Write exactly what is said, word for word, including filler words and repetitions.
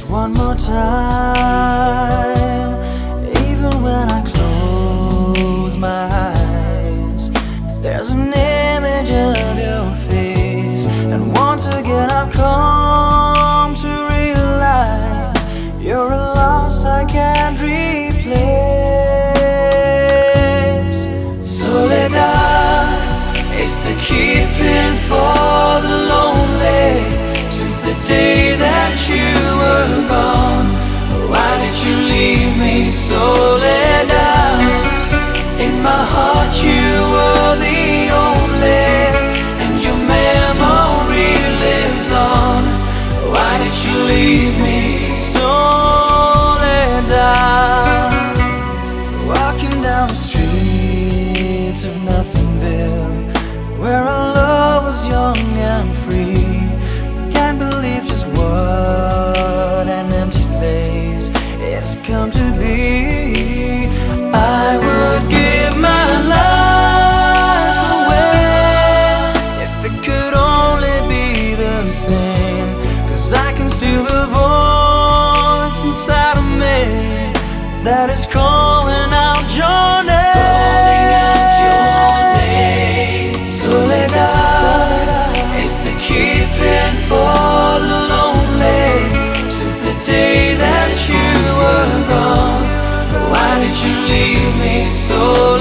one more time. Even when I close my eyes, there's an image of your face. And once again I've come to realize you're a loss I can't replace. Soledad is the keeping for the lonely. Since the day that you were gone, why did you leave me, Soledad? In my heart you were the only, and your memory lives on. Why did you leave me, Soledad? Walking down the streets of Nothingville, where our love was young and free. Can't believe just what an empty place it has come to be. I would give my life away if it could only be the same. Cause I can see the voice inside of me that is calling out your name. Calling out your name. Soledad, it's the keeping for the lonely. Since the day that you were gone, why did you leave me so